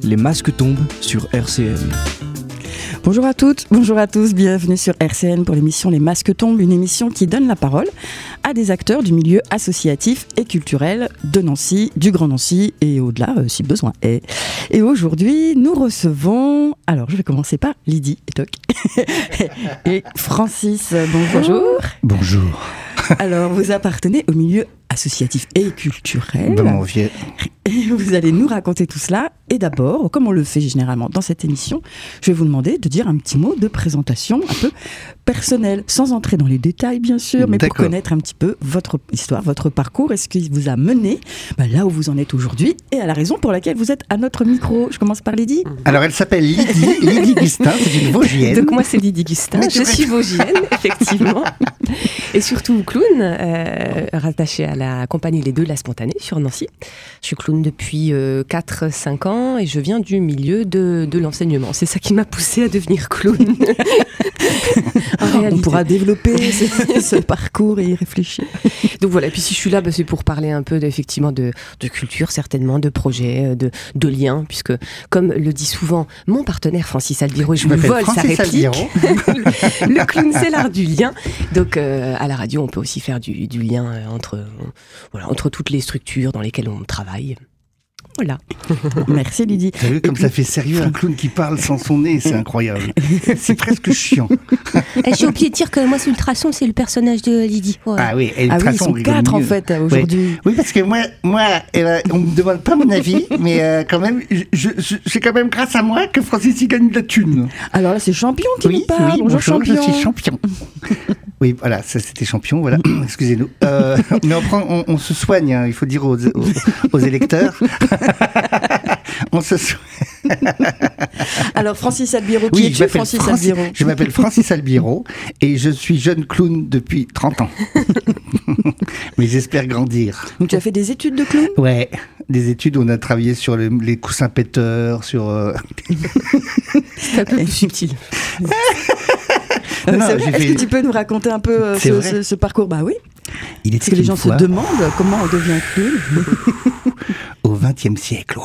Les masques tombent sur RCN. Bonjour à toutes, bonjour à tous, bienvenue sur RCN pour l'émission Les Masques Tombent, une émission qui donne la parole à des acteurs du milieu associatif et culturel de Nancy, du Grand Nancy et au-delà si besoin est. Et aujourd'hui, nous recevons, alors je vais commencer par Lydie et Francis, bonjour. Bonjour. Alors vous appartenez au milieu associatif et culturel. Bon, vieux. Et vous allez nous raconter tout cela. Et d'abord, comme on le fait généralement dans cette émission, je vais vous demander de dire un petit mot de présentation un peu personnelle, sans entrer dans les détails bien sûr, mais pour connaître un petit peu votre histoire, votre parcours et ce qui vous a mené là où vous en êtes aujourd'hui et à la raison pour laquelle vous êtes à notre micro. Je commence par Lydie. Alors elle s'appelle Lydie Gustin, c'est une Vosgienne. Donc moi c'est Lydie Gustin, je suis Vosgienne, effectivement. Et surtout clown, rattachée à la compagnie Les Deux de la Spontanée sur Nancy. Je suis clown depuis 4-5 ans et je viens du milieu de l'enseignement. C'est ça qui m'a poussée à devenir clown. On pourra développer ce parcours et y réfléchir. Donc voilà, et puis si je suis là, c'est pour parler un peu effectivement de culture, certainement, de projets, de liens, puisque comme le dit souvent mon partenaire Francis Albiro, je me vole sa réplique. Le clown, c'est l'art du lien. Donc à la radio, on peut aussi faire du lien entre toutes les structures dans lesquelles on travaille. Voilà. Merci Lydie. T'as vu comme ça fait sérieux un clown qui parle sans son nez, c'est incroyable. C'est presque chiant. J'ai oublié de dire que moi, sous Ultrason, c'est le personnage de Lydie. Ouais. Ah oui, et ils sont 4 en fait aujourd'hui. Oui, parce que moi on me demande pas mon avis, mais quand même, c'est quand même grâce à moi que Francis y gagne de la thune. Alors là, c'est Champion qui nous parle. Oui, bonjour Champion. Je suis Champion. Oui, voilà, ça c'était Champion, voilà. Excusez-nous. Mais on se soigne, hein, il faut dire aux électeurs. On se soigne. Alors Francis Albiro, qui es-tu Francis Albiro ? Je m'appelle Francis Albiro et je suis jeune clown depuis 30 ans. Mais j'espère grandir. Donc tu as fait des études de clown ? Ouais, des études où on a travaillé sur les coussins péteurs, sur... C'est un peu plus subtil. Est-ce que tu peux nous raconter un peu ce parcours ? Bah oui. Parce que les gens se demandent comment on devient clown. Au XXe siècle.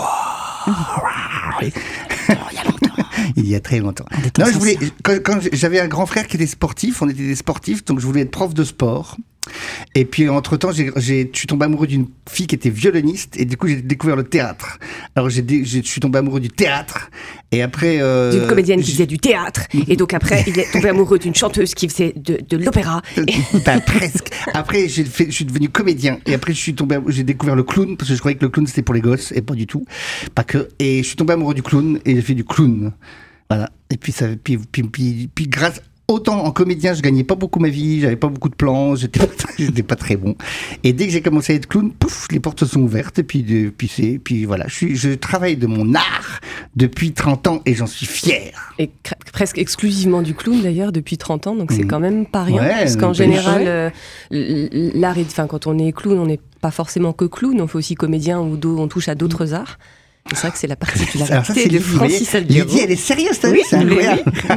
Il y a longtemps. Il y a très longtemps. Non, quand j'avais un grand frère qui était sportif, on était des sportifs, donc je voulais être prof de sport. Et puis entre-temps, je suis tombé amoureux d'une fille qui était violoniste et du coup j'ai découvert le théâtre. Alors je suis tombé amoureux du théâtre et après... d'une comédienne qui faisait du théâtre et donc après il est tombé amoureux d'une chanteuse qui faisait de l'opéra. Presque. Après je suis devenu comédien et après j'ai découvert le clown parce que je croyais que le clown c'était pour les gosses et pas du tout. Pas que. Et je suis tombé amoureux du clown et j'ai fait du clown. Voilà. Et puis grâce... Autant en comédien, je gagnais pas beaucoup ma vie, j'avais pas beaucoup de plans, j'étais pas très bon. Et dès que j'ai commencé à être clown, pouf, les portes se sont ouvertes et puis voilà, je travaille de mon art depuis 30 ans et j'en suis fier. Et presque exclusivement du clown d'ailleurs depuis 30 ans, donc c'est quand même pas rien. Ouais, parce qu'en général, l'art, quand on est clown, on n'est pas forcément que clown, on fait aussi comédien ou on touche à d'autres arts. C'est vrai que c'est la particularité de Francis Albiro. Lydie, elle est sérieuse, t'as vu, c'est incroyable.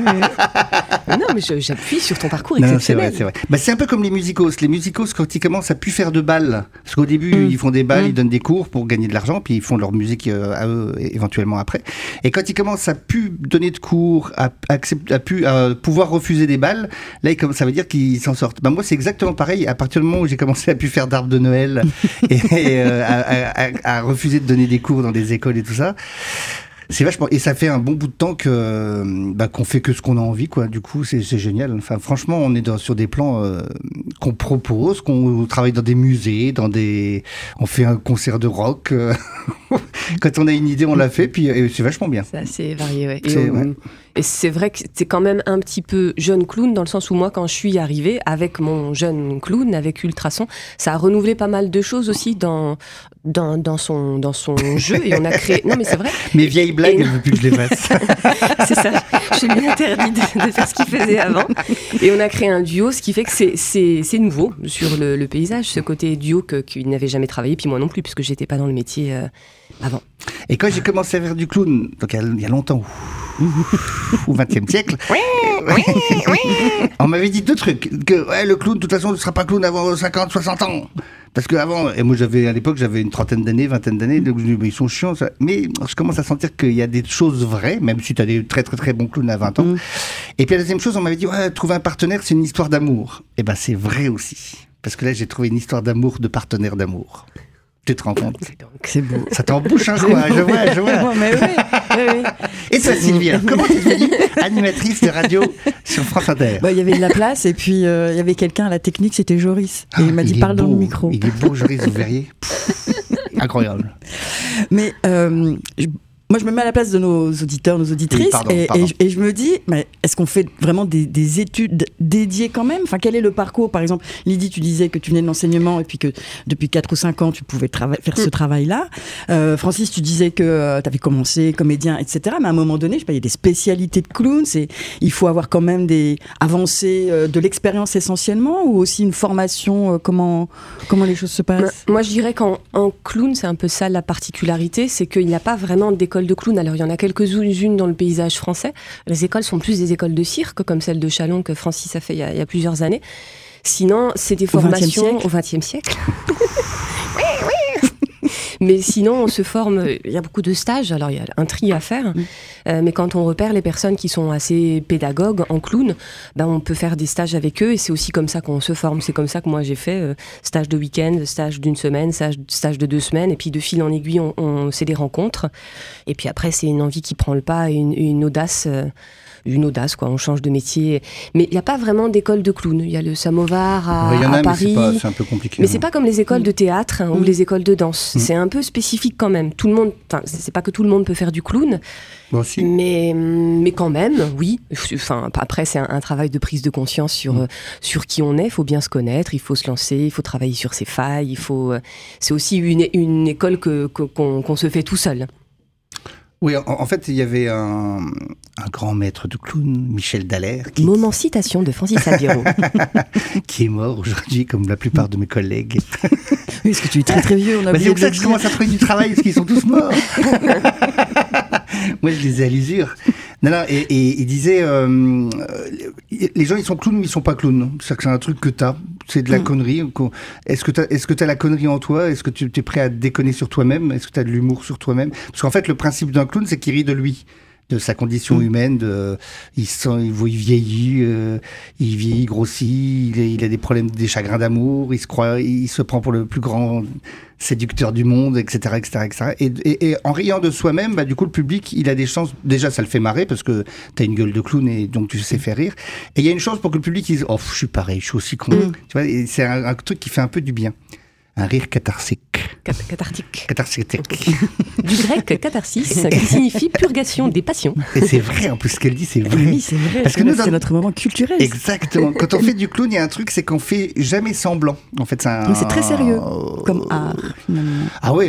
Non, mais j'appuie sur ton parcours exceptionnel. C'est vrai. C'est un peu comme les musicos. Les musicos, quand ils commencent à plus faire de balles, parce qu'au début, ils font des balles, ils donnent des cours pour gagner de l'argent, puis ils font leur musique à eux éventuellement après. Et quand ils commencent à plus donner de cours, à pouvoir refuser des balles, là, ça veut dire qu'ils s'en sortent. Moi, c'est exactement pareil. À partir du moment où j'ai commencé à plus faire d'arbres de Noël et à refuser de donner des cours dans des écoles et tout ça, c'est vachement, et ça fait un bon bout de temps qu'on fait que ce qu'on a envie, quoi. Du coup, c'est génial. Enfin, franchement, on est sur des plans qu'on propose, qu'on travaille dans des musées, on fait un concert de rock. Quand on a une idée, on l'a fait, puis c'est vachement bien. C'est assez varié, ouais. Et c'est vrai que c'est quand même un petit peu jeune clown, dans le sens où moi, quand je suis arrivée avec mon jeune clown, avec Ultrason, ça a renouvelé pas mal de choses aussi dans son jeu, et on a créé... Non, mais c'est vrai. Mes vieilles blagues, elle ne veut plus que je les fasse. C'est ça. Je lui ai interdit de faire ce qu'il faisait avant. Et on a créé un duo, ce qui fait que c'est nouveau sur le paysage, ce côté duo qu'il n'avait jamais travaillé, puis moi non plus, puisque j'étais pas dans le métier avant. Et quand j'ai commencé à faire du clown, donc il y a longtemps, au XXe siècle, on m'avait dit deux trucs. Que le clown, de toute façon, ne sera pas clown avant 50, 60 ans. Parce qu'avant, et moi à l'époque j'avais une trentaine d'années, vingtaine d'années, donc je me dis, mais ils sont chiants, ça. Mais je commence à sentir qu'il y a des choses vraies, même si tu as des très très très bons clowns à 20 ans. Et puis la deuxième chose, on m'avait dit, ouais, trouver un partenaire, c'est une histoire d'amour. Et ben c'est vrai aussi. Parce que là, j'ai trouvé une histoire d'amour, de partenaire d'amour. Tu te rends compte? C'est beau. Ça t'embouche, hein, quoi. Je vois. Mais oui. Et toi, Sylvie, comment tu es devenue animatrice de radio sur France Inter? Il y avait de la place et puis il y avait quelqu'un à la technique, c'était Joris. Et il m'a dit, parle dans le micro. Il est beau, Joris, vous verriez. Incroyable. Mais moi, je me mets à la place de nos auditeurs, nos auditrices, pardon. Et je me dis, mais est-ce qu'on fait vraiment des études dédiées quand même? Enfin, quel est le parcours? Par exemple, Lydie, tu disais que tu venais de l'enseignement et puis que depuis 4 ou 5 ans, tu pouvais faire ce travail-là. Francis, tu disais que tu avais commencé comédien, etc. Mais à un moment donné, je sais pas, il y a des spécialités de clown. Il faut avoir quand même des avancées de l'expérience essentiellement, ou aussi une formation. Comment les choses se passent? Moi, je dirais qu'en clown, c'est un peu ça la particularité, c'est qu'il n'y a pas vraiment d'école de clown. Alors, il y en a quelques-unes dans le paysage français. Les écoles sont plus des écoles de cirque, comme celle de Chalon que Francis a fait il y a plusieurs années. Sinon, c'est des formations au XXe siècle. Mais sinon, on se forme, il y a beaucoup de stages, alors il y a un tri à faire, mais quand on repère les personnes qui sont assez pédagogues en clown, on peut faire des stages avec eux, et c'est aussi comme ça qu'on se forme. C'est comme ça que moi j'ai fait stage de week-end, stage d'une semaine, stage de 2 semaines, et puis de fil en aiguille, on c'est des rencontres, et puis après c'est une envie qui prend le pas, et une audace... quoi, on change de métier. Mais il n'y a pas vraiment d'école de clown. Il y a le Samovar à Paris. Mais c'est un peu compliqué. Mais c'est pas comme les écoles de théâtre ou les écoles de danse. C'est un peu spécifique quand même. Tout le monde, c'est pas que tout le monde peut faire du clown. Bon, si. Mais quand même, oui. Enfin, après, c'est un travail de prise de conscience sur qui on est. Il faut bien se connaître, il faut se lancer, il faut travailler sur ses failles. C'est aussi une école qu'on se fait tout seul. Oui, en fait, il y avait un grand maître de clown, Michel Dallaire. Moment citation de Francis Aguero. Qui est mort aujourd'hui, comme la plupart de mes collègues. Oui, parce que tu es très très vieux, on a c'est pour ça que je commence à trouver du travail, parce qu'ils sont tous morts. Moi, je les ai à l'usure. Non, et il disait, les gens, ils sont clowns, mais ils sont pas clowns. C'est un truc que t'as. C'est de la connerie. Est-ce que t'as la connerie en toi? Est-ce que tu es prêt à te déconner sur toi-même? Est-ce que t'as de l'humour sur toi-même? Parce qu'en fait, le principe d'un clown, c'est qu'il rit de lui, de sa condition humaine, il vieillit, grossit, il a des problèmes, des chagrins d'amour, il se prend pour le plus grand séducteur du monde, etc., etc., etc. Et en riant de soi-même, du coup, le public, il a des chances. Déjà, ça le fait marrer parce que t'as une gueule de clown et donc tu sais faire rire. Et il y a une chance pour que le public dise, oh, je suis pareil, je suis aussi con. Tu vois, et c'est un truc qui fait un peu du bien. Un rire catharsique. Catharsique. Du grec catharsis, qui signifie purgation des passions. Et c'est vrai, en plus, ce qu'elle dit, c'est vrai. Oui, c'est vrai. Parce que c'est notre moment culturel. Exactement. Quand on fait du clown, il y a un truc, c'est qu'on fait jamais semblant. En fait, c'est très sérieux, comme art, finalement. Ah oui.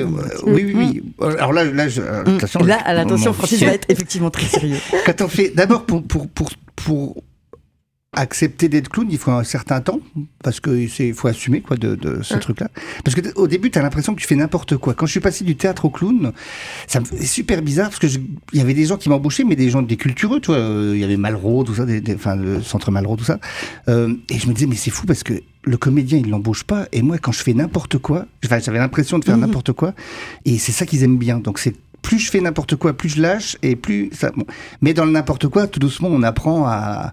Alors là, attention. Là, attention, Francis va être effectivement très sérieux. Quand on fait, d'abord, pour accepter d'être clown, il faut un certain temps, parce que faut assumer de ce truc-là. Parce que au début, t'as l'impression que tu fais n'importe quoi. Quand je suis passé du théâtre au clown, c'est super bizarre, parce que il y avait des gens qui m'embauchaient, mais des cultureux, tu vois. Il y avait Malraux, tout ça, le centre Malraux, tout ça. Et je me disais, mais c'est fou, parce que le comédien, il l'embauche pas, et moi, quand je fais n'importe quoi, j'avais l'impression de faire n'importe quoi, et c'est ça qu'ils aiment bien. Donc c'est plus je fais n'importe quoi, plus je lâche, et plus ça. Bon. Mais dans le n'importe quoi, tout doucement, on apprend à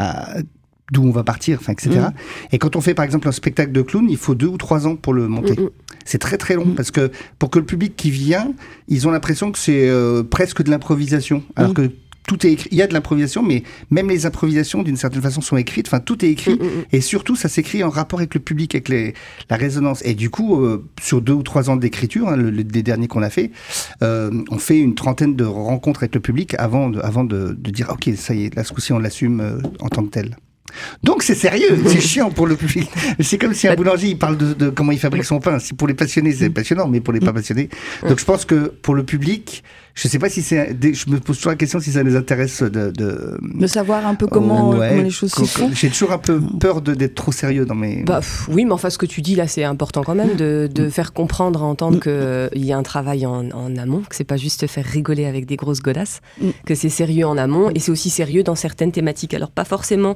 d'où on va partir, etc. Et quand on fait par exemple un spectacle de clown, il faut 2 ou 3 ans pour le monter. C'est très très long, parce que pour que le public qui vient, ils ont l'impression que c'est presque de l'improvisation, alors que tout est écrit. Il y a de l'improvisation, mais même les improvisations d'une certaine façon sont écrites. Enfin, tout est écrit, et surtout ça s'écrit en rapport avec le public, avec la résonance. Et du coup, sur 2 ou 3 ans d'écriture, les derniers qu'on a fait, on fait une trentaine de rencontres avec le public avant de dire ok, ça y est, là ce coup-ci on l'assume en tant que tel. Donc c'est sérieux, c'est chiant pour le public. C'est comme si un boulanger il parle de comment il fabrique son pain. Si pour les passionnés c'est passionnant, mais pour les pas passionnés. Donc je pense que pour le public, je sais pas si je me pose toujours la question si ça les intéresse de savoir un peu comment les choses se font. J'ai toujours un peu peur d'être trop sérieux dans mes. Oui, mais enfin ce que tu dis là c'est important quand même de faire comprendre, entendre qu'il y a un travail en amont, que c'est pas juste faire rigoler avec des grosses godasses, que c'est sérieux en amont et c'est aussi sérieux dans certaines thématiques. Alors pas forcément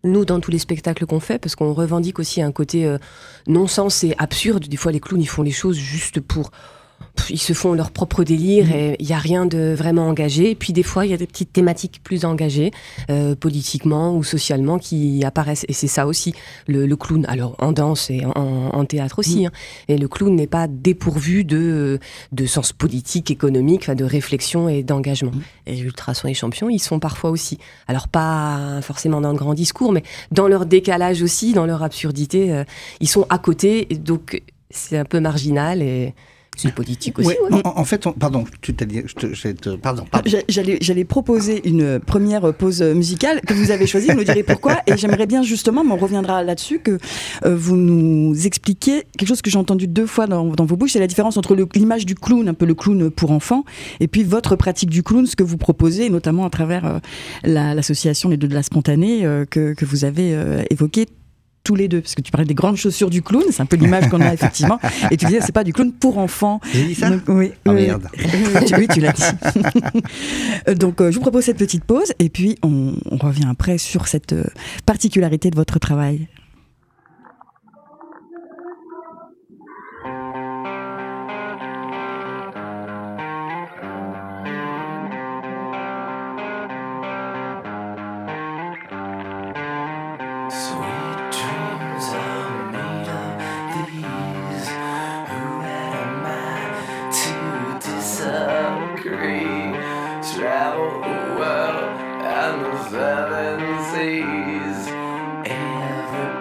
nous, dans tous les spectacles qu'on fait, parce qu'on revendique aussi un côté non-sens et absurde. Des fois, les clowns, ils font les choses juste pour... Ils se font leur propre délire et il n'y a rien de vraiment engagé. Et puis des fois, il y a des petites thématiques plus engagées, politiquement ou socialement, qui apparaissent. Et c'est ça aussi, le clown. Alors en danse et en théâtre aussi. Hein. Et le clown n'est pas dépourvu de sens politique, économique, de réflexion et d'engagement. Et les Ultrasons et Champions, ils sont parfois aussi. Alors pas forcément dans le grand discours, mais dans leur décalage aussi, dans leur absurdité, ils sont à côté. Et donc c'est un peu marginal et... C'est politique aussi. Ouais. En fait, pardon, tu t'as dit, pardon. J'allais proposer une première pause musicale que vous avez choisie, vous nous direz pourquoi, et j'aimerais bien justement, mais on reviendra là-dessus, que vous nous expliquiez quelque chose que j'ai entendu 2 fois dans vos bouches, c'est la différence entre l'image du clown, un peu le clown pour enfants, et puis votre pratique du clown, ce que vous proposez, notamment à travers l'association Les Deux de la Spontanée que vous avez évoquée tous les deux, parce que tu parlais des grandes chaussures du clown, c'est un peu l'image qu'on a effectivement, et tu disais c'est pas du clown pour enfants. J'ai dit ça ? Donc, oui, merde. Oui, tu l'as dit. Donc je vous propose cette petite pause, et puis on revient après sur cette particularité de votre travail. Travel the world and the seven seas. Every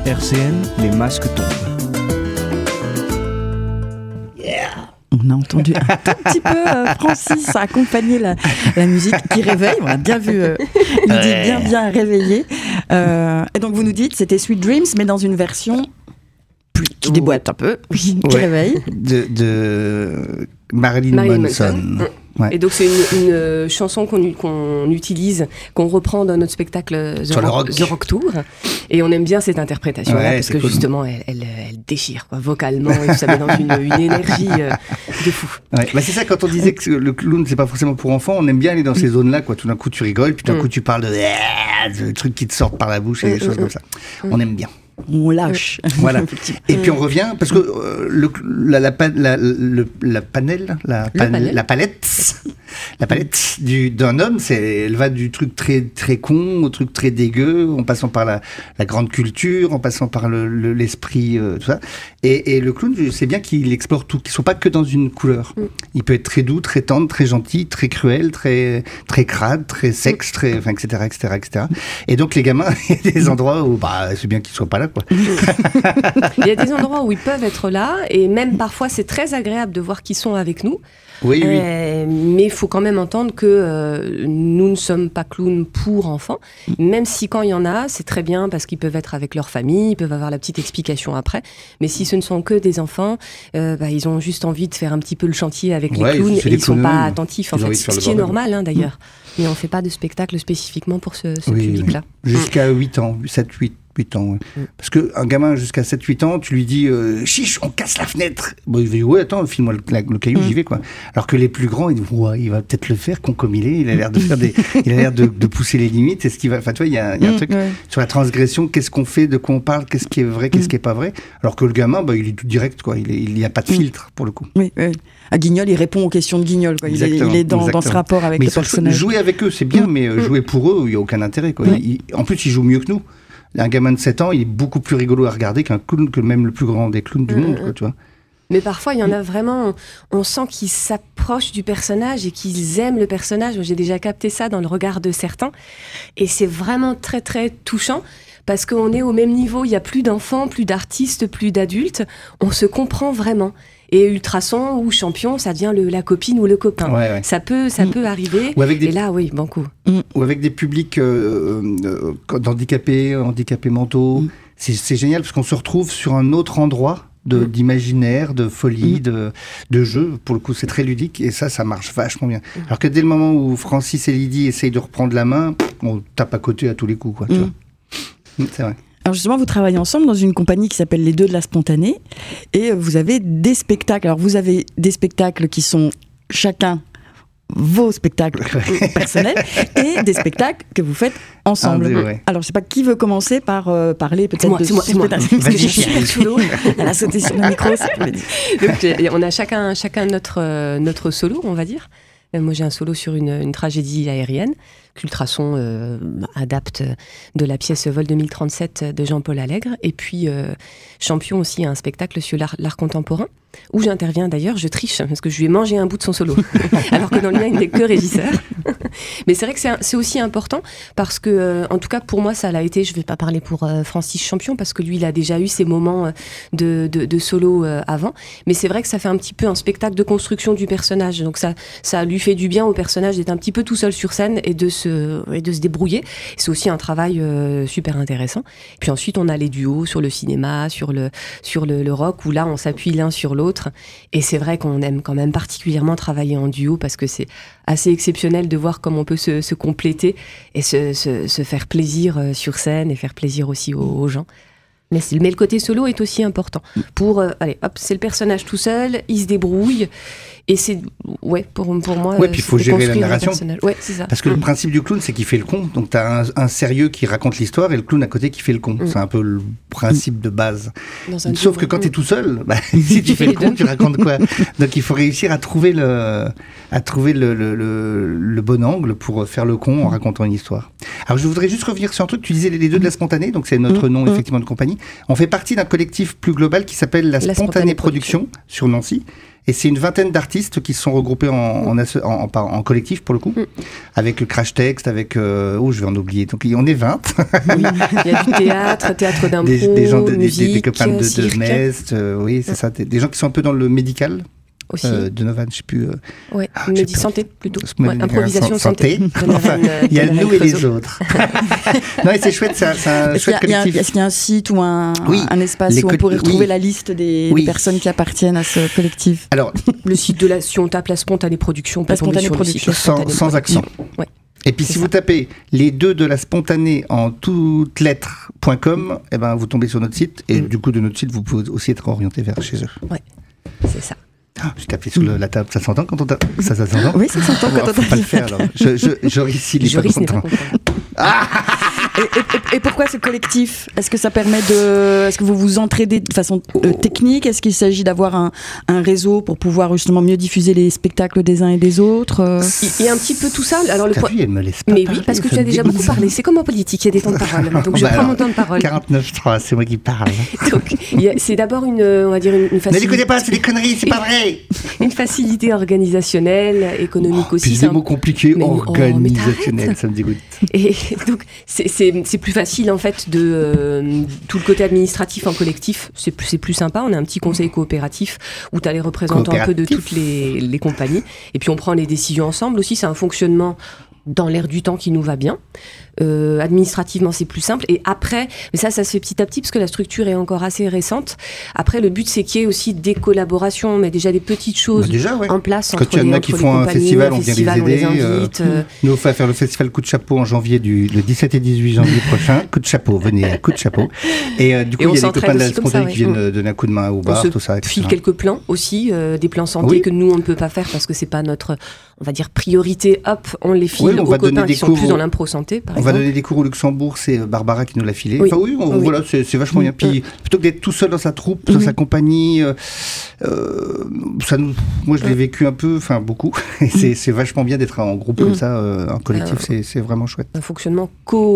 RCN, les masques tombent. On a entendu un tout petit peu Francis accompagner la musique qui réveille. On a bien vu Lydie bien réveillée. Et donc vous nous dites c'était Sweet Dreams, mais dans une version qui déboîte un peu, qui réveille. De Marilyn Manson. Ouais. Et donc c'est une chanson qu'on utilise, qu'on reprend dans notre spectacle The Rock Tour. Et on aime bien cette interprétation-là parce que justement elle déchire quoi, vocalement et ça met dans une énergie de fou. Ouais. Bah c'est ça, quand on disait que le clown c'est pas forcément pour enfants, on aime bien aller dans ces zones-là quoi. Tout d'un coup tu rigoles, puis tout d'un coup tu parles de trucs qui te sortent par la bouche et des choses comme ça. On aime bien. On lâche. Voilà. Et puis on revient parce que la palette d'un homme, elle va du truc très très con au truc très dégueu, en passant par la grande culture, en passant par l'esprit, tout ça. Et le clown, c'est bien qu'il explore tout, qu'il soit pas que dans une couleur. Il peut être très doux, très tendre, très gentil, très cruel, très très crade, très sexe, etc. Et donc les gamins, il y a des endroits où c'est bien qu'ils soient pas là. Quoi. Il y a des endroits où ils peuvent être là et même parfois c'est très agréable de voir qu'ils sont avec nous. Oui. Mais il faut quand même entendre que nous ne sommes pas clowns pour enfants, même si quand il y en a, c'est très bien parce qu'ils peuvent être avec leur famille, ils peuvent avoir la petite explication après. Mais si ce ne sont que des enfants, ils ont juste envie de faire un petit peu le chantier avec les clowns et ils ne sont pas attentifs. En fait, ce qui est normal d'ailleurs. Mais on ne fait pas de spectacle spécifiquement pour ce public-là. Jusqu'à 8 ans, 7-8 ans. Ouais. Parce qu'un gamin jusqu'à 7-8 ans, tu lui dis chiche, on casse la fenêtre. Bon, il dit attends, file-moi le caillou, j'y vais quoi. Alors que les plus grands, ils disent il va peut-être le faire, con comme il est, il a l'air de faire il a l'air de pousser les limites. Est-ce qu'il va, enfin tu vois, il y a un truc sur la transgression, qu'est-ce qu'on fait, de quoi on parle, qu'est-ce qui est vrai, qu'est-ce qui est pas vrai. Alors que le gamin, il est tout direct quoi. Il n'y a pas de filtre pour le coup. Oui. À Guignol, il répond aux questions de Guignol. Quoi. Il est dans ce rapport avec le personnage. Jouer avec eux, c'est bien, mais jouer pour eux, il n'y a aucun intérêt. Quoi. En plus, ils jouent mieux que nous. Un gamin de 7 ans, il est beaucoup plus rigolo à regarder qu'un clown, que même le plus grand des clowns du monde. Quoi, tu vois. Mais parfois, il y en a vraiment, on sent qu'ils s'approchent du personnage et qu'ils aiment le personnage. J'ai déjà capté ça dans le regard de certains. Et c'est vraiment très, très touchant. Parce qu'on est au même niveau, il n'y a plus d'enfants, plus d'artistes, plus d'adultes. On se comprend vraiment. Et Ultrason ou Champion, ça devient la copine ou le copain. Ouais. Ça peut arriver. Et là, banco. Ou avec des publics handicapés mentaux. C'est génial parce qu'on se retrouve sur un autre endroit d'imaginaire, de folie, de jeu. Pour le coup, c'est très ludique et ça marche vachement bien. Alors que dès le moment où Francis et Lydie essayent de reprendre la main, on tape à côté à tous les coups. Quoi, tu vois. C'est vrai. Alors justement, vous travaillez ensemble dans une compagnie qui s'appelle Les Deux de la Spontanée et vous avez des spectacles. Alors vous avez des spectacles qui sont chacun vos spectacles personnels et des spectacles que vous faites ensemble. Alors je sais pas qui veut commencer par parler peut-être c'est moi. Parce que j'ai super sous l'eau. Elle a sauté sur le micro. Donc, on a chacun notre solo, on va dire. Moi, j'ai un solo sur une tragédie aérienne qu'Ultrason adapte de la pièce Vol 2037 de Jean-Paul Allègre. Et puis, Champion aussi a un spectacle sur l'art contemporain, où j'interviens d'ailleurs, je triche, parce que je lui ai mangé un bout de son solo, alors que dans le mien, il n'est que régisseur. Mais c'est vrai que c'est aussi important, parce que, en tout cas, pour moi, ça l'a été, je ne vais pas parler pour Francis Champion, parce que lui, il a déjà eu ses moments de solo avant. Mais c'est vrai que ça fait un petit peu un spectacle de construction du personnage. Donc ça lui fait du bien au personnage d'être un petit peu tout seul sur scène et de se débrouiller. C'est aussi un travail super intéressant. Puis ensuite, on a les duos sur le cinéma, sur le rock, où là, on s'appuie l'un sur l'autre. Et c'est vrai qu'on aime quand même particulièrement travailler en duo, parce que c'est assez exceptionnel de voir comment on peut se compléter et se faire plaisir sur scène et faire plaisir aussi aux gens. Mais le côté solo est aussi important. Pour, c'est le personnage tout seul, il se débrouille. Et c'est, pour moi... Ouais, puis il faut gérer la narration. Ouais, c'est ça. Parce que le principe du clown, c'est qu'il fait le con. Donc tu as un sérieux qui raconte l'histoire et le clown à côté qui fait le con. C'est un peu le principe de base. Sauf que quand tu es tout seul, si tu fais le con, tu racontes quoi? Donc il faut réussir à trouver le bon angle pour faire le con en racontant une histoire. Alors je voudrais juste revenir sur un truc. Tu disais les deux de la Spontanée, donc c'est notre nom effectivement de compagnie. On fait partie d'un collectif plus global qui s'appelle la Spontanée Production sur Nancy. Et c'est une vingtaine d'artistes qui se sont regroupés en collectif, pour le coup, avec le Crash Text, avec... je vais en oublier. Donc, on est 20. Oui. Il y a du théâtre d'impro, des gens musique, des copains de Metz, oui, c'est ça. Des gens qui sont un peu dans le médical. Aussi. Donovan, je sais plus. Santé plutôt. Improvisation santé. Enfin, il y a nous et les autres. Non, et c'est chouette, c'est un chouette collectif. Est-ce qu'il y a un site ou un espace où on pourrait retrouver la liste des personnes qui appartiennent à ce collectif? Alors, le site si on tape la spontanée production, sans accent. Ouais. Et puis si vous tapez les deux de la spontanée en toutes lettres.com, vous tombez sur notre site. Et du coup, de notre site, vous pouvez aussi être orienté vers chez eux. Ouais, c'est ça. Je tapais sous la table, ça s'entend quand on tape? Ça s'entend? Oui, ça s'entend quand on tape. Faut pas le faire, alors. Joris, il est pas content. Et pourquoi ce collectif? Est-ce que ça permet est-ce que vous vous entraidez de façon technique? Est-ce qu'il s'agit d'avoir un réseau pour pouvoir justement mieux diffuser les spectacles des uns et des autres? Il y a un petit peu tout ça. Alors, elle me laisse pas mais parler, oui, parce que tu as déjà beaucoup parlé. C'est comme en politique, il y a des temps de parole. Donc je prends mon temps de parole. 49.3, c'est moi qui parle. Donc, c'est d'abord on va dire une facilité. Ne l'écoutez pas, c'est des conneries, c'est pas vrai. Une facilité organisationnelle, économique aussi. Puis des mots compliqués, organisationnel, ça me dégoûte. Et donc, c'est plus facile en fait tout le côté administratif en collectif, c'est plus sympa. On a un petit conseil coopératif où tu as les représentants un peu de toutes les compagnies. Et puis on prend les décisions ensemble aussi. C'est un fonctionnement dans l'air du temps qui nous va bien. Administrativement, c'est plus simple. Et après, mais ça se fait petit à petit parce que la structure est encore assez récente. Après, le but, c'est qu'il y ait aussi des collaborations, mais déjà des petites choses en place. Quand il y en a qui font un festival, on vient les aider. Nous, on va faire le festival Coup de Chapeau en janvier, le 17 et 18 janvier prochain. Coup de chapeau, venez à Coup de Chapeau. Et du coup, il y a des copains de la spontanée qui viennent donner un coup de main au bar, tout ça. On file quelques plans aussi, des plans santé que nous, on ne peut pas faire parce que c'est pas notre, on va dire, priorité. Hop, on les file aux copains qui sont plus dans l'impro santé, par exemple. On va donner des cours au Luxembourg, c'est Barbara qui nous l'a filé. Enfin voilà, c'est vachement bien. Puis plutôt que d'être tout seul dans sa troupe, dans sa compagnie, moi je l'ai vécu un peu, enfin beaucoup. Et c'est vachement bien d'être en groupe comme ça, en collectif, c'est vraiment chouette. Un fonctionnement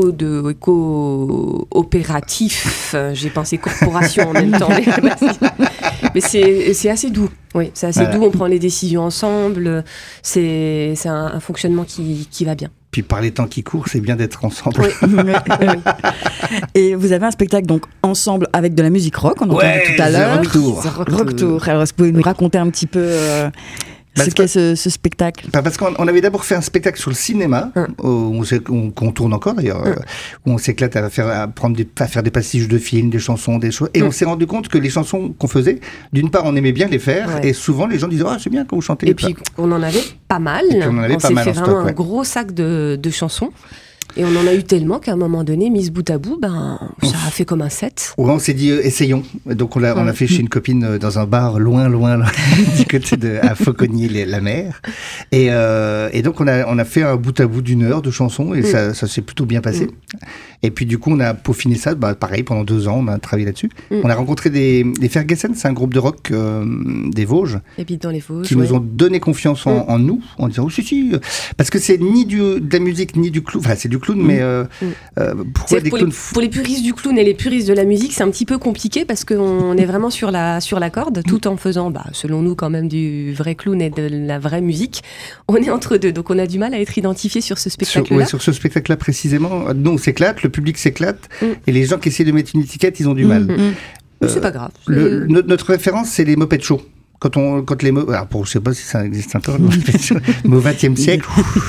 coopératif. J'ai pensé corporation en même temps. Mais c'est assez doux. Oui, c'est assez doux. On prend les décisions ensemble. C'est un fonctionnement qui va bien. Puis par les temps qui courent, c'est bien d'être ensemble. Oui. Et vous avez un spectacle donc ensemble avec de la musique rock, on entendait tout à l'heure. Rocktour. Alors est-ce que vous pouvez nous raconter un petit peu ce qu'est ce spectacle? Parce qu'on avait d'abord fait un spectacle sur le cinéma, qu'on tourne encore d'ailleurs, où on s'éclate à faire des passages de films, des chansons, des choses. Et on s'est rendu compte que les chansons qu'on faisait, d'une part, on aimait bien les faire, et souvent les gens disaient c'est bien quand vous chantez. Et puis on en avait pas mal. On s'est fait vraiment un gros sac de chansons. Et on en a eu tellement qu'à un moment donné, mise bout à bout, ça a fait comme un set. Ouais, on s'est dit, essayons. Donc on l'a fait chez une copine dans un bar loin, du côté à Fauconnier-la-Mer. Et donc on a fait un bout à bout d'1 heure de chansons et ça s'est plutôt bien passé. Et puis du coup, on a peaufiné ça, pareil, pendant 2 ans, on a travaillé là-dessus. On a rencontré des Ferguson, c'est un groupe de rock des Vosges. Dans les Vosges, qui nous ont donné confiance en nous, en disant, si, parce que c'est ni de la musique, ni du clown. Enfin, c'est du clown, mais pourquoi des clowns? Pour les puristes du clown et les puristes de la musique, c'est un petit peu compliqué parce qu'on est vraiment sur la corde, tout en faisant, selon nous, quand même du vrai clown et de la vraie musique. On est entre deux, donc on a du mal à être identifié sur ce spectacle-là. Sur ce spectacle-là précisément, nous on s'éclate, le public s'éclate, et les gens qui essaient de mettre une étiquette, ils ont du mal. C'est pas grave. Notre référence, c'est les Muppet Show. Quand les mots, alors je sais pas si ça existe encore, mais au XXe siècle,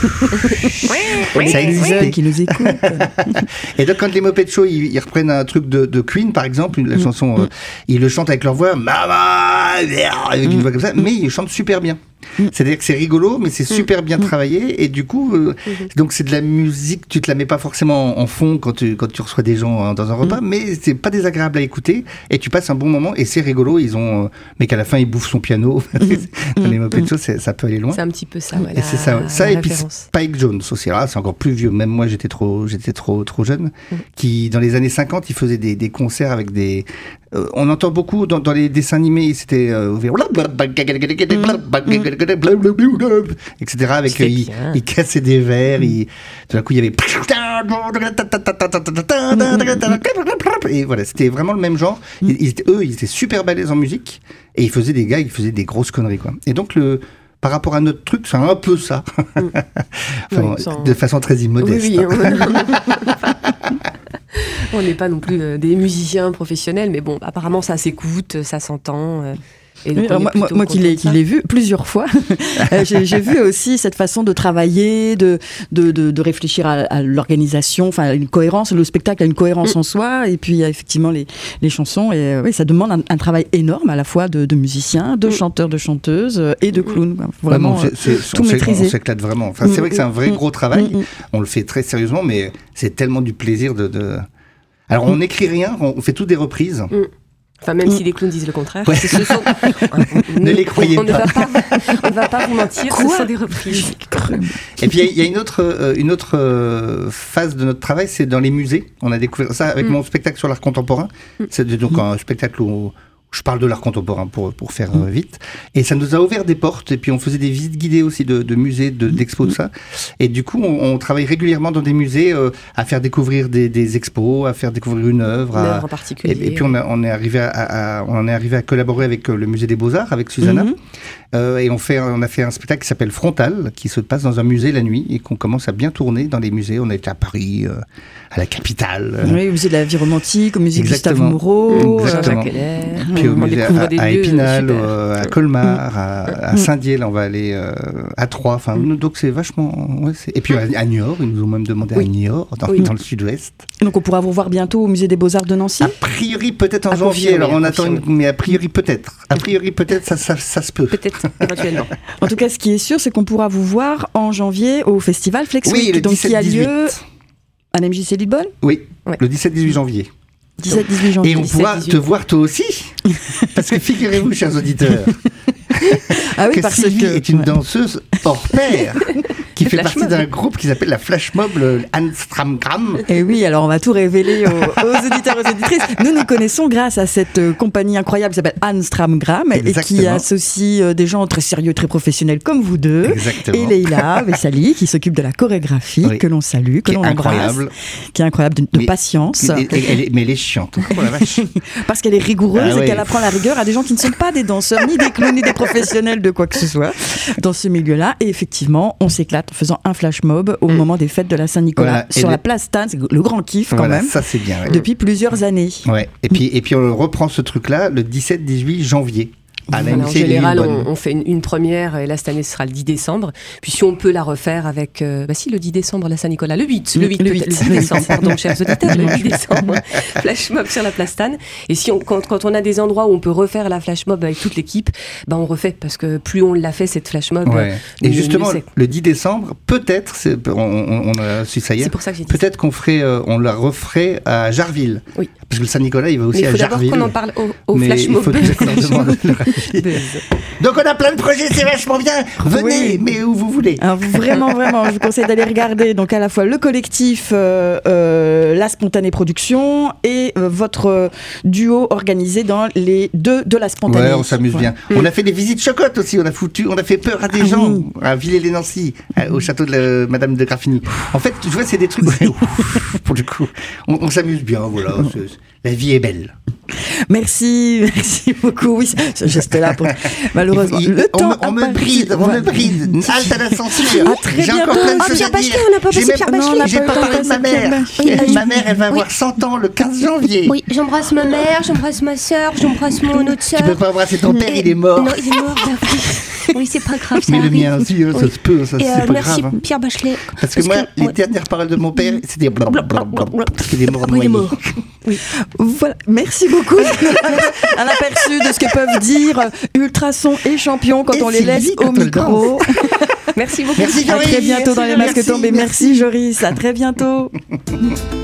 ça existait. Qui nous écoutent. Et donc quand les Muppet Show, ils reprennent un truc de Queen, par exemple, la chanson, ils le chantent avec leur voix, maman, avec une voix comme ça, mais ils chantent super bien. C'est-à-dire que c'est rigolo, mais c'est super bien travaillé, et du coup, donc c'est de la musique, tu te la mets pas forcément en fond quand tu reçois des gens dans un repas, mais c'est pas désagréable à écouter, et tu passes un bon moment, et c'est rigolo, mais qu'à la fin, il bouffe son piano, dans les Muppet Show, ça peut aller loin. C'est un petit peu ça, ouais. Et c'est ça, et puis Spike Jones aussi, là, c'est encore plus vieux, même moi j'étais trop jeune, qui dans les années 50, il faisait des concerts avec on entend beaucoup dans les dessins animés, c'était etc. Avec il cassait des verres, tout d'un coup il y avait et voilà, c'était vraiment le même genre. Ils étaient super balèzes en musique et ils faisaient des grosses conneries quoi. Et donc par rapport à notre truc, c'est un peu ça, de façon très immodeste. Oui. On n'est pas non plus des musiciens professionnels, mais bon, apparemment ça s'écoute, ça s'entend. Et donc moi qui l'ai vu plusieurs fois, j'ai vu aussi cette façon de travailler, de réfléchir à l'organisation, enfin une cohérence. Le spectacle a une cohérence en soi, et puis il y a effectivement les chansons. Et oui, ça demande un travail énorme à la fois de musiciens, de chanteurs, de chanteuses et de clowns. Vraiment, tout maîtriser. On s'éclate vraiment. Enfin, c'est vrai que c'est un vrai gros travail. On le fait très sérieusement, mais c'est tellement du plaisir de... Alors on n'écrit rien, on fait toutes des reprises. Enfin, même si les clowns disent le contraire. Ouais. Ne les croyez pas. On ne va pas vous mentir, ce sont des reprises. Et puis il y a une autre phase de notre travail, c'est dans les musées. On a découvert ça avec mon spectacle sur l'art contemporain. C'est donc un spectacle où je parle de l'art contemporain pour faire vite. Et ça nous a ouvert des portes. Et puis on faisait des visites guidées aussi de musées, d'expos, tout ça. Et du coup, on travaille régulièrement dans des musées à faire découvrir des expos, à faire découvrir une œuvre en particulier. Et puis on est arrivé à collaborer avec le musée des Beaux-Arts, avec Susanna. Et on a fait un spectacle qui s'appelle Frontal, qui se passe dans un musée la nuit et qu'on commence à bien tourner dans les musées. On a été à Paris, à la capitale. Oui, au musée de la vie romantique, au musée Gustave Moreau, Exactement. Puis au musée à Épinal, à Colmar, à Saint-Dié, là on va aller à Troyes. Enfin, donc c'est vachement. Ouais, et puis à Niort, ils nous ont même demandé à Niort, dans le sud-ouest. Donc on pourra vous voir bientôt au musée des Beaux-Arts de Nancy. A priori peut-être en janvier. Alors on attend, mais a priori peut-être. A priori peut-être ça se peut. Peut-être éventuellement. En tout cas, ce qui est sûr, c'est qu'on pourra vous voir en janvier au festival Flex Week, oui, le 17, qui a 18. lieu à MJC Lidbonne. Oui, le 17-18 janvier. 17-18 janvier. Et on pourra te voir toi aussi. Parce que figurez-vous, chers auditeurs, que Sylvie est une danseuse hors pair qui fait partie d'un groupe qui s'appelle la Flash Mob, le Anstramgram. Et oui, alors on va tout révéler aux auditeurs et aux auditrices. Nous nous connaissons grâce à cette compagnie incroyable qui s'appelle Anstramgram et qui associe des gens très sérieux, très professionnels comme vous deux. Exactement. Et Leïla Vessali qui s'occupe de la chorégraphie, que l'on salue, que l'on embrasse. Qui est incroyable, de patience. Mais elle est chiante. Oh la vache. Parce qu'elle est rigoureuse et qu'elle apprend la rigueur à des gens qui ne sont pas des danseurs, ni des clowns, ni des professionnels de quoi que ce soit dans ce milieu-là. Et effectivement, on s'éclate en faisant un flash mob au moment des fêtes de la Saint-Nicolas sur la place Stan. C'est le grand kiff quand même. Ça c'est bien. Ouais. Depuis plusieurs années. Ouais. Et puis on reprend ce truc-là le 17-18 janvier. En général, on fait une première, et là cette année ce sera le 10 décembre. Puis si on peut la refaire avec, le 10 décembre, la Saint-Nicolas, le 8 décembre, pardon, chers auditeurs, le 8 décembre, flash mob sur la place Stan. Et si quand on a des endroits où on peut refaire la flash mob avec toute l'équipe, on refait, parce que plus on l'a fait cette flash mob. Et justement, le 10 décembre, peut-être, on a su ça hier, c'est pour ça que j'ai dit peut-être qu'on on la referait à Jarville. Oui. Parce que le Saint-Nicolas, il va aussi à Jarville. Il faut d'abord qu'on en parle au flash mob. Il faut qu'on leur demande. Donc on a plein de projets, c'est vachement bien. Venez, mais où vous voulez. Alors, vraiment, je vous conseille d'aller regarder donc à la fois le collectif La Spontanée Production et votre duo organisé dans les deux de La Spontanée. Ouais, on s'amuse bien. On a fait des visites chocottes aussi, on a fait peur à des gens à Villers-les-Nancy, au château de Madame de Graffigny. En fait, tu vois, c'est des trucs pour le coup. On s'amuse bien, voilà. La vie est belle. Merci beaucoup. Oui, ce geste-là, malheureusement. On me bride. Halte à la censure. Très J'ai bientôt. encore plein de choses à dire. On n'a pas passé Pierre Bachelet. J'ai pas parlé de ma mère. Ma mère, elle va avoir 100 ans le 15 janvier. Oui, j'embrasse ma mère, j'embrasse ma sœur, j'embrasse mon autre sœur. Tu peux pas embrasser ton père, il est mort. Non, il est mort, oui, c'est pas grave, ça mais arrive. Le mien aussi, ça se peut, ça, c'est pas merci grave. Pierre Bachelet. Parce que moi, les dernières paroles de mon père, c'était blablabla. Parce qu'il est mort noyé. Oui. Voilà, merci beaucoup. Un aperçu de ce que peuvent dire Ultrason et Champion quand on les laisse au micro. Merci beaucoup. Merci, à très bientôt dans les masques tombés. Merci Joris, à très bientôt.